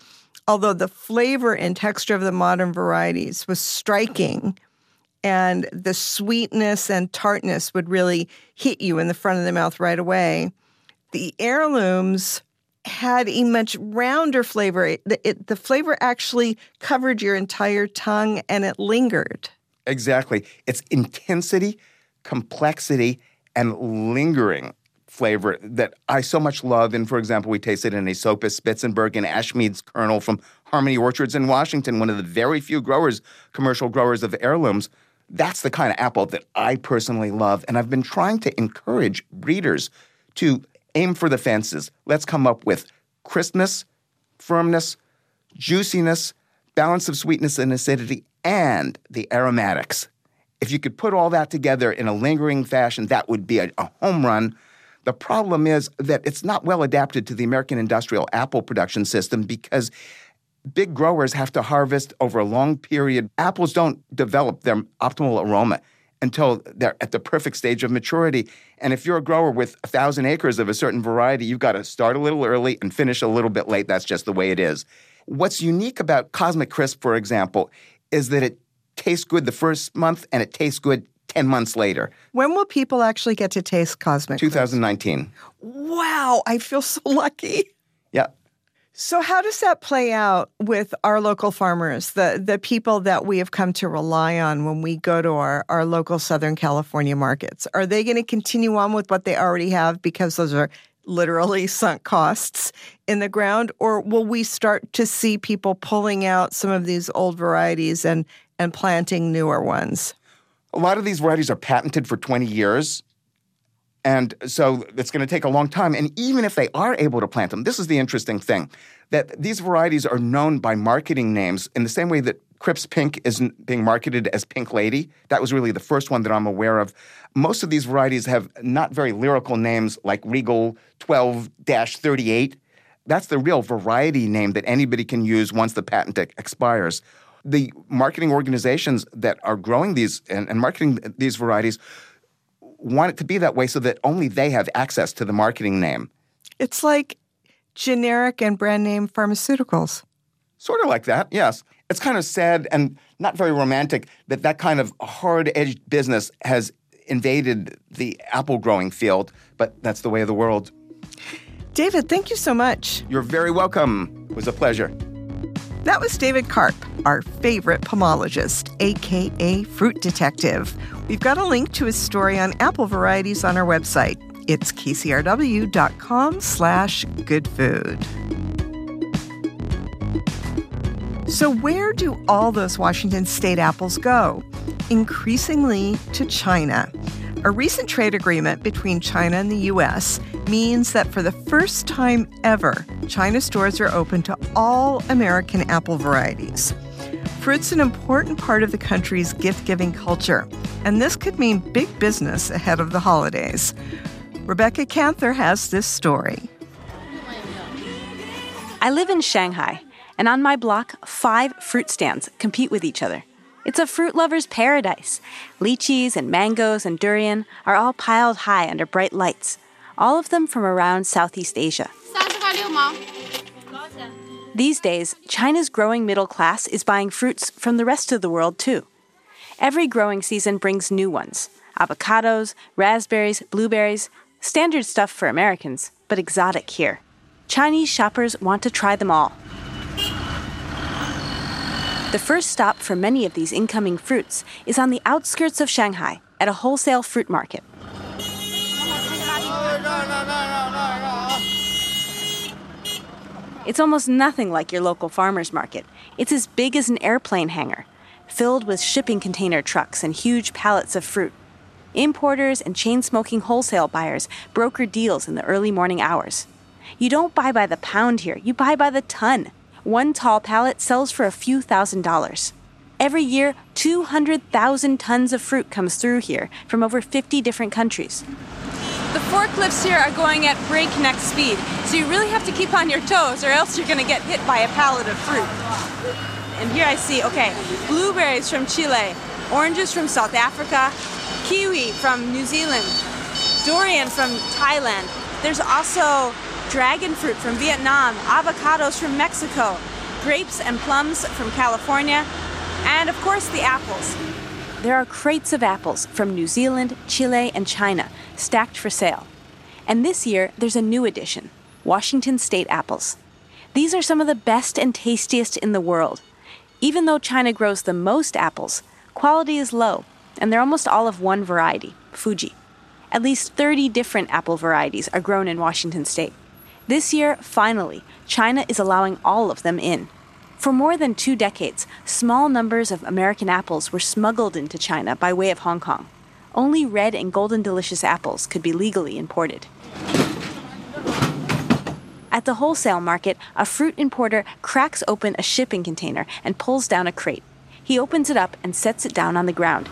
although the flavor and texture of the modern varieties was striking, and the sweetness and tartness would really hit you in the front of the mouth right away, the heirlooms had a much rounder flavor. It, it, the flavor actually covered your entire tongue, and it lingered. Exactly. It's intensity, complexity, and lingering flavor that I so much love. And for example, we tasted in Aesopus, Spitzenberg, and Ashmead's kernel from Harmony Orchards in Washington, one of the very few growers, commercial growers of heirlooms. That's the kind of apple that I personally love. And I've been trying to encourage breeders to aim for the fences. Let's come up with crispness, firmness, juiciness, balance of sweetness and acidity, and the aromatics. If you could put all that together in a lingering fashion, that would be a, a home run. The problem is that it's not well adapted to the American industrial apple production system because big growers have to harvest over a long period. Apples don't develop their optimal aroma until they're at the perfect stage of maturity. And if you're a grower with a thousand acres of a certain variety, you've got to start a little early and finish a little bit late. That's just the way it is. What's unique about Cosmic Crisp, for example, is that it tastes good the first month and it tastes good ten months later. When will people actually get to taste Cosmic Crisp? twenty nineteen. Wow, I feel so lucky. Yeah. So how does that play out with our local farmers, the, the people that we have come to rely on when we go to our, our local Southern California markets? Are they going to continue on with what they already have because those are literally sunk costs in the ground? Or will we start to see people pulling out some of these old varieties and, and planting newer ones? A lot of these varieties are patented for twenty years. And so it's going to take a long time. And even if they are able to plant them, this is the interesting thing, that these varieties are known by marketing names in the same way that Crips Pink is being marketed as Pink Lady. That was really the first one that I'm aware of. Most of these varieties have not very lyrical names like Regal twelve thirty-eight. That's the real variety name that anybody can use once the patent expires. The marketing organizations that are growing these and, and marketing these varieties want it to be that way so that only they have access to the marketing name. It's like generic and brand name pharmaceuticals. Sort of like that, yes. It's kind of sad and not very romantic that that kind of hard-edged business has invaded the apple growing field, but that's the way of the world. David, thank you so much. You're very welcome. It was a pleasure. That was David Karp, our favorite pomologist, a k a. Fruit Detective. We've got a link to his story on apple varieties on our website. It's kcrw.com slash good food. So where do all those Washington State apples go? Increasingly to China. A recent trade agreement between China and the U S means that for the first time ever, China stores are open to all American apple varieties. Fruit's an important part of the country's gift-giving culture, and this could mean big business ahead of the holidays. Rebecca Canther has this story. I live in Shanghai, and on my block, five fruit stands compete with each other. It's a fruit lover's paradise. Lychees and mangoes and durian are all piled high under bright lights, all of them from around Southeast Asia. These days, China's growing middle class is buying fruits from the rest of the world, too. Every growing season brings new ones: avocados, raspberries, blueberries, standard stuff for Americans, but exotic here. Chinese shoppers want to try them all. The first stop for many of these incoming fruits is on the outskirts of Shanghai at a wholesale fruit market. It's almost nothing like your local farmer's market. It's as big as an airplane hangar, filled with shipping container trucks and huge pallets of fruit. Importers and chain-smoking wholesale buyers broker deals in the early morning hours. You don't buy by the pound here, you buy by the ton. One tall pallet sells for a few thousand dollars. Every year, two hundred thousand tons of fruit comes through here from over fifty different countries. The forklifts here are going at breakneck speed, so you really have to keep on your toes or else you're going to get hit by a pallet of fruit. And here I see, okay, blueberries from Chile, oranges from South Africa, kiwi from New Zealand, durian from Thailand. There's also dragon fruit from Vietnam, avocados from Mexico, grapes and plums from California, and of course the apples. There are crates of apples from New Zealand, Chile, and China stacked for sale. And this year, there's a new addition, Washington State apples. These are some of the best and tastiest in the world. Even though China grows the most apples, quality is low, and they're almost all of one variety, Fuji. At least thirty different apple varieties are grown in Washington State. This year, finally, China is allowing all of them in. For more than two decades, small numbers of American apples were smuggled into China by way of Hong Kong. Only red and golden delicious apples could be legally imported. At the wholesale market, a fruit importer cracks open a shipping container and pulls down a crate. He opens it up and sets it down on the ground.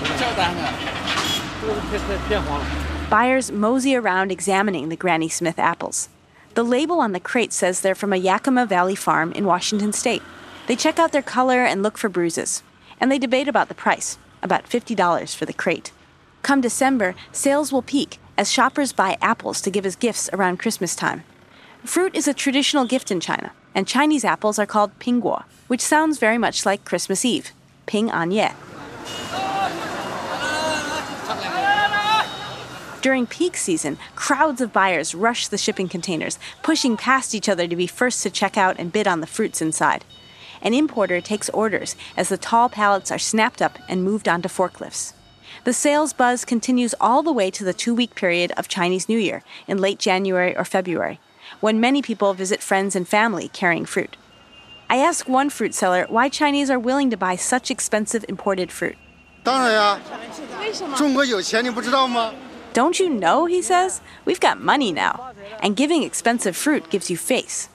Buyers mosey around examining the Granny Smith apples. The label on the crate says they're from a Yakima Valley farm in Washington State. They check out their color and look for bruises. And they debate about the price, about fifty dollars for the crate. Come December, sales will peak as shoppers buy apples to give as gifts around Christmas time. Fruit is a traditional gift in China, and Chinese apples are called pingguo, which sounds very much like Christmas Eve, Ping An Ye. During peak season, crowds of buyers rush the shipping containers, pushing past each other to be first to check out and bid on the fruits inside. An importer takes orders as the tall pallets are snapped up and moved onto forklifts. The sales buzz continues all the way to the two-week period of Chinese New Year in late January or February, when many people visit friends and family carrying fruit. I ask one fruit seller why Chinese are willing to buy such expensive imported fruit. Don't you know, he says? We've got money now. And giving expensive fruit gives you face.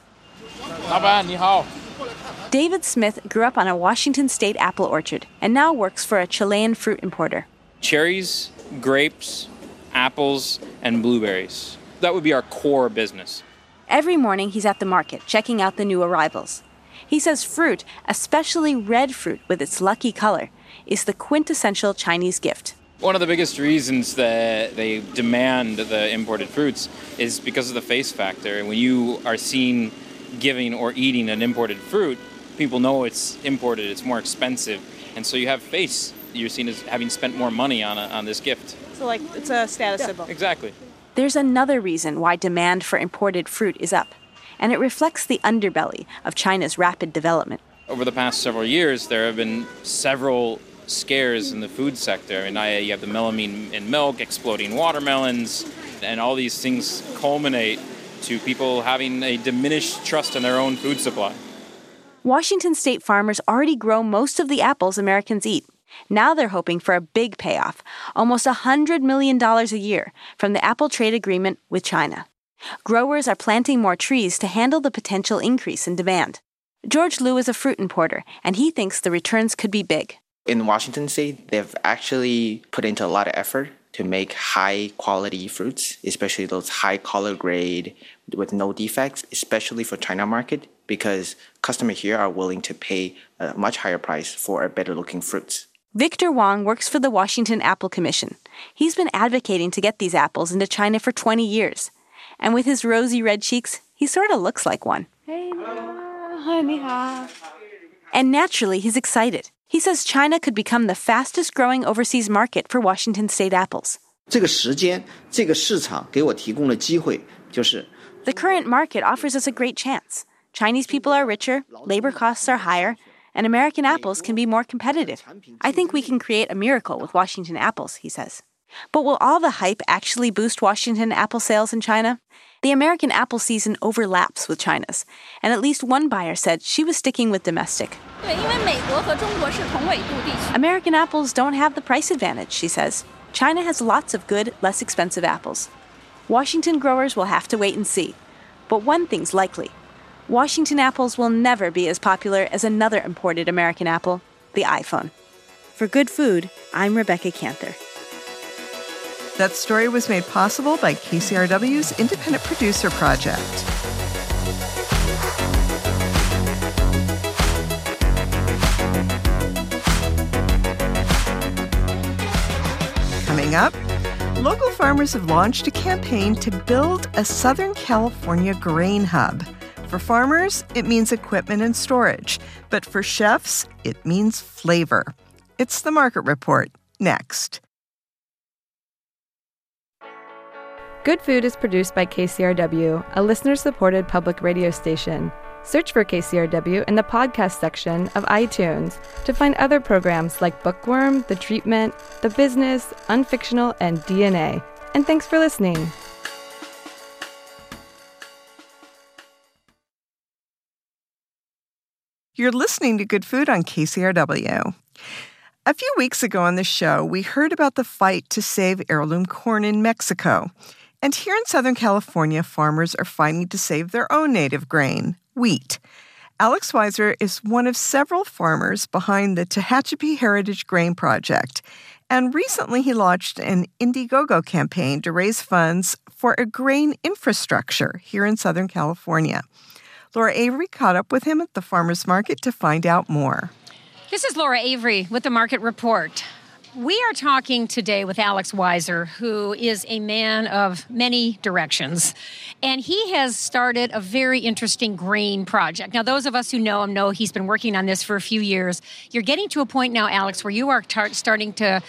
David Smith grew up on a Washington State apple orchard and now works for a Chilean fruit importer. Cherries, grapes, apples, and blueberries. That would be our core business. Every morning he's at the market checking out the new arrivals. He says fruit, especially red fruit with its lucky color, is the quintessential Chinese gift. One of the biggest reasons that they demand the imported fruits is because of the face factor. And when you are seen giving or eating an imported fruit, people know it's imported, it's more expensive. And so you have face. You're seen as having spent more money on a, on this gift. So like it's a status symbol. Exactly. There's another reason why demand for imported fruit is up, and it reflects the underbelly of China's rapid development. Over the past several years, there have been several scares in the food sector. I mean, I, you have the melamine in milk, exploding watermelons, and all these things culminate to people having a diminished trust in their own food supply. Washington State farmers already grow most of the apples Americans eat. Now they're hoping for a big payoff, almost one hundred million dollars a year from the apple trade agreement with China. Growers are planting more trees to handle the potential increase in demand. George Liu is a fruit importer, and he thinks the returns could be big. In Washington State, they've actually put into a lot of effort to make high-quality fruits, especially those high-color grade with no defects, especially for China market, because customers here are willing to pay a much higher price for better-looking fruits. Victor Wong works for the Washington Apple Commission. He's been advocating to get these apples into China for twenty years. And with his rosy red cheeks, he sort of looks like one. And naturally, he's excited. He says China could become the fastest growing overseas market for Washington State apples. The current market offers us a great chance. Chinese people are richer, labor costs are higher, and American apples can be more competitive. I think we can create a miracle with Washington apples, he says. But will all the hype actually boost Washington apple sales in China? The American apple season overlaps with China's, and at least one buyer said she was sticking with domestic. American apples don't have the price advantage, she says. China has lots of good, less expensive apples. Washington growers will have to wait and see. But one thing's likely. Washington apples will never be as popular as another imported American apple, the iPhone. For Good Food, I'm Rebecca Cantor. That story was made possible by K C R W's Independent Producer Project. Coming up, local farmers have launched a campaign to build a Southern California grain hub. For farmers, it means equipment and storage. But for chefs, it means flavor. It's the Market Report, next. Good Food is produced by K C R W, a listener-supported public radio station. Search for K C R W in the podcast section of iTunes to find other programs like Bookworm, The Treatment, The Business, Unfictional, and D N A. And thanks for listening. You're listening to Good Food on K C R W. A few weeks ago on the show, we heard about the fight to save heirloom corn in Mexico. And here in Southern California, farmers are fighting to save their own native grain, wheat. Alex Weiser is one of several farmers behind the Tehachapi Heritage Grain Project. And recently he launched an Indiegogo campaign to raise funds for a grain infrastructure here in Southern California. Laura Avery caught up with him at the farmers market to find out more. This is Laura Avery with the Market Report. We are talking today with Alex Weiser, who is a man of many directions, and he has started a very interesting grain project. Now, those of us who know him know he's been working on this for a few years. You're getting to a point now, Alex, where you are tar- starting to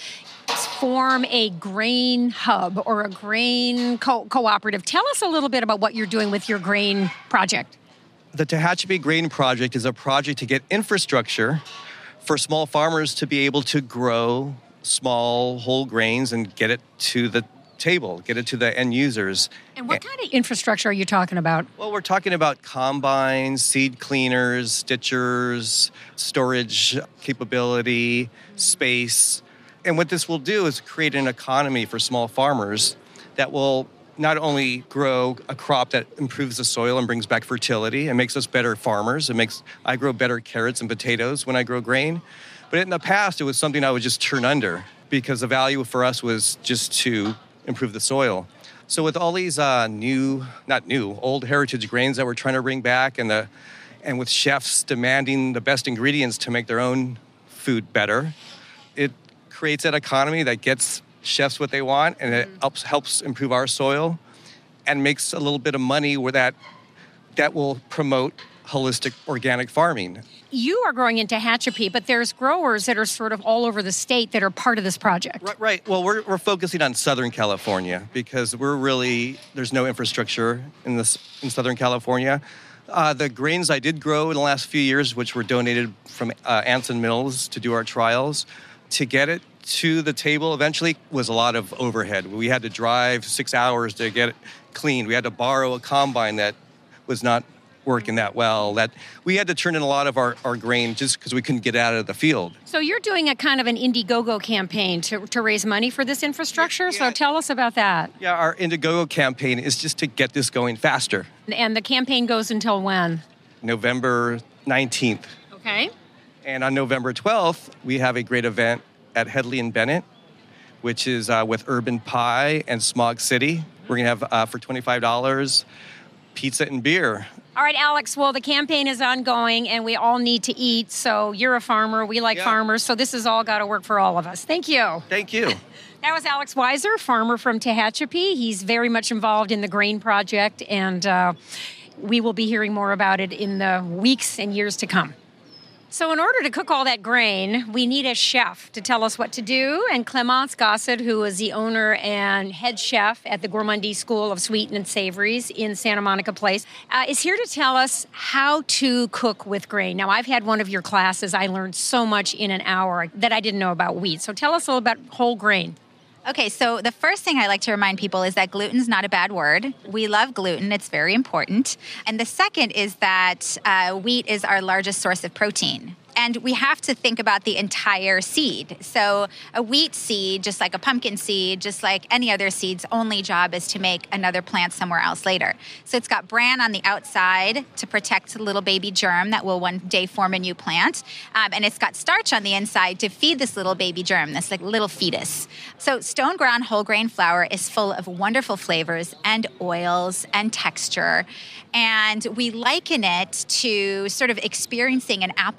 form a grain hub or a grain co- cooperative. Tell us a little bit about what you're doing with your grain project. The Tehachapi Grain Project is a project to get infrastructure for small farmers to be able to grow small whole grains and get it to the table, get it to the end users. And what kind of infrastructure are you talking about? Well, we're talking about combines, seed cleaners, stitchers, storage capability, space. And what this will do is create an economy for small farmers that will not only grow a crop that improves the soil and brings back fertility and makes us better farmers. It makes I grow better carrots and potatoes when I grow grain. But in the past, it was something I would just turn under because the value for us was just to improve the soil. So with all these uh, new, not new, old heritage grains that we're trying to bring back, and the and with chefs demanding the best ingredients to make their own food better, it creates that economy that gets chefs what they want, and it helps helps improve our soil and makes a little bit of money where that that will promote holistic organic farming. You are growing in Tehachapi, but there's growers that are sort of all over the state that are part of this project. Right, right. Well, we're we're focusing on Southern California because we're really, there's no infrastructure in this in Southern California. Uh, the grains I did grow in the last few years, which were donated from uh, Anson Mills to do our trials, to get it to the table eventually was a lot of overhead. We had to drive six hours to get it cleaned. We had to borrow a combine that was not working that well. That we had to turn in a lot of our, our grain just because we couldn't get out of the field. So you're doing a kind of an Indiegogo campaign to, to raise money for this infrastructure. Yeah, yeah. So tell us about that. Yeah, our Indiegogo campaign is just to get this going faster. And the campaign goes until when? November nineteenth. Okay. And on November twelfth, we have a great event at Headley and Bennett, which is uh, with Urban Pie and Smog City. We're going to have, uh, for twenty-five dollars, pizza and beer. All right, Alex, well, the campaign is ongoing, and we all need to eat, so you're a farmer. We like yeah. farmers, so this has all got to work for all of us. Thank you. Thank you. That was Alex Weiser, farmer from Tehachapi. He's very much involved in the grain project, and uh, we will be hearing more about it in the weeks and years to come. So in order to cook all that grain, we need a chef to tell us what to do. And Clemence Gossett, who is the owner and head chef at the Gourmandie School of Sweet and Savories in Santa Monica Place, uh, is here to tell us how to cook with grain. Now, I've had one of your classes. I learned so much in an hour that I didn't know about wheat. So tell us a little about whole grain. Okay, so the first thing I like to remind people is that gluten's not a bad word. We love gluten. It's very important. And the second is that uh, wheat is our largest source of protein. And we have to think about the entire seed. So a wheat seed, just like a pumpkin seed, just like any other seed's only job is to make another plant somewhere else later. So it's got bran on the outside to protect the little baby germ that will one day form a new plant. Um, and it's got starch on the inside to feed this little baby germ, this like little fetus. So stone ground whole grain flour is full of wonderful flavors and oils and texture. And we liken it to sort of experiencing an apple for the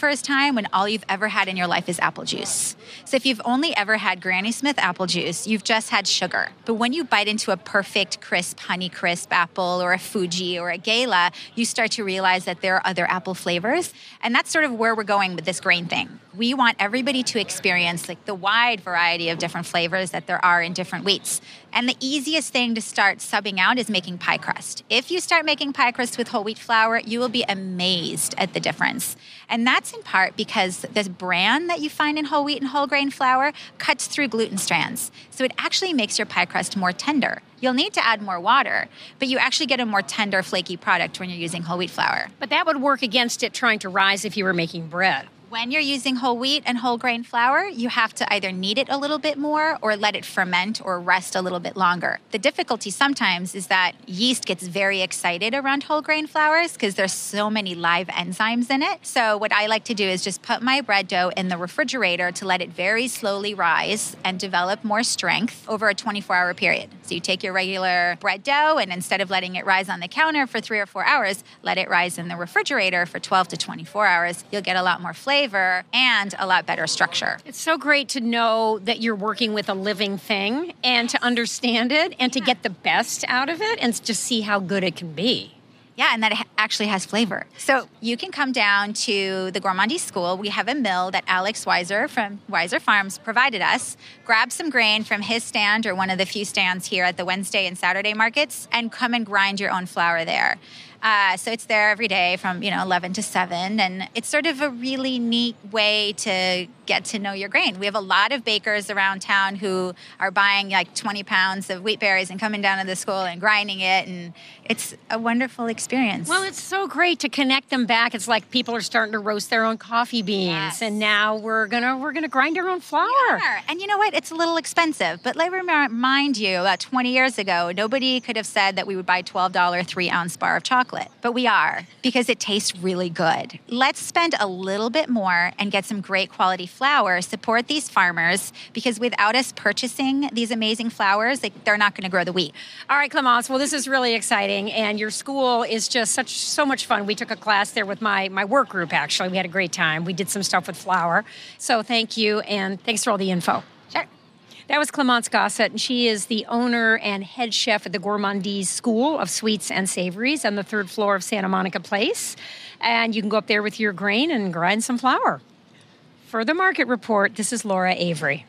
first time when all you've ever had in your life is apple juice. So if you've only ever had Granny Smith apple juice, you've just had sugar. But when you bite into a perfect, crisp, honey crisp apple or a Fuji or a Gala, you start to realize that there are other apple flavors. And that's sort of where we're going with this grain thing. We want everybody to experience like the wide variety of different flavors that there are in different wheats. And the easiest thing to start subbing out is making pie crust. If you start making pie crust with whole wheat flour, you will be amazed at the difference. And that's in part because this bran that you find in whole wheat and whole grain flour cuts through gluten strands. So it actually makes your pie crust more tender. You'll need to add more water, but you actually get a more tender, flaky product when you're using whole wheat flour. But that would work against it trying to rise if you were making bread. When you're using whole wheat and whole grain flour, you have to either knead it a little bit more or let it ferment or rest a little bit longer. The difficulty sometimes is that yeast gets very excited around whole grain flours because there's so many live enzymes in it. So what I like to do is just put my bread dough in the refrigerator to let it very slowly rise and develop more strength over a twenty-four hour period. So you take your regular bread dough and instead of letting it rise on the counter for three or four hours, let it rise in the refrigerator for twelve to twenty-four hours. You'll get a lot more flavor and a lot better structure. It's so great to know that you're working with a living thing and to understand it and to get the best out of it and just see how good it can be. Yeah, and that it actually has flavor. So you can come down to the Gourmandise School. We have a mill that Alex Weiser from Weiser Farms provided us. Grab some grain from his stand or one of the few stands here at the Wednesday and Saturday markets and come and grind your own flour there. Uh, so it's there every day from, you know, eleven to seven. And it's sort of a really neat way to get to know your grain. We have a lot of bakers around town who are buying like twenty pounds of wheat berries and coming down to the school and grinding it. And it's a wonderful experience. Well, it's so great to connect them back. It's like people are starting to roast their own coffee beans. Yes. And now we're going to we're gonna grind our own flour. And you know what? It's a little expensive. But let me remind you, about twenty years ago, nobody could have said that we would buy a twelve dollar three-ounce bar of chocolate. But we are, because it tastes really good. Let's spend a little bit more and get some great quality flour, support these farmers, because without us purchasing these amazing flours, they, they're not going to grow the wheat. All right, Clemence, well, this is really exciting, and your school is just such so much fun. We took a class there with my, my work group, actually. We had a great time. We did some stuff with flour. So thank you, and thanks for all the info. Sure. That was Clemence Gossett, and she is the owner and head chef at the Gourmandise School of Sweets and Savories on the third floor of Santa Monica Place. And you can go up there with your grain and grind some flour. For the Market Report, this is Laura Avery.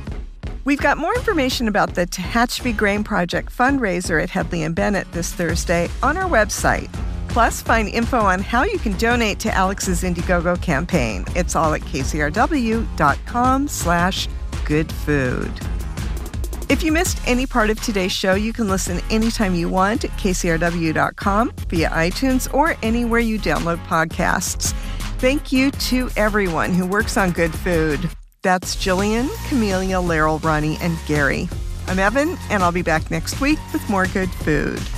We've got more information about the Tehachapi Grain Project fundraiser at Hedley and Bennett this Thursday on our website. Plus, find info on how you can donate to Alex's Indiegogo campaign. It's all at kcrw.com slash good food. If you missed any part of today's show, you can listen anytime you want at k c r w dot com, via iTunes, or anywhere you download podcasts. Thank you to everyone who works on Good Food. That's Jillian, Camelia, Laryl, Ronnie, and Gary. I'm Evan, and I'll be back next week with more Good Food.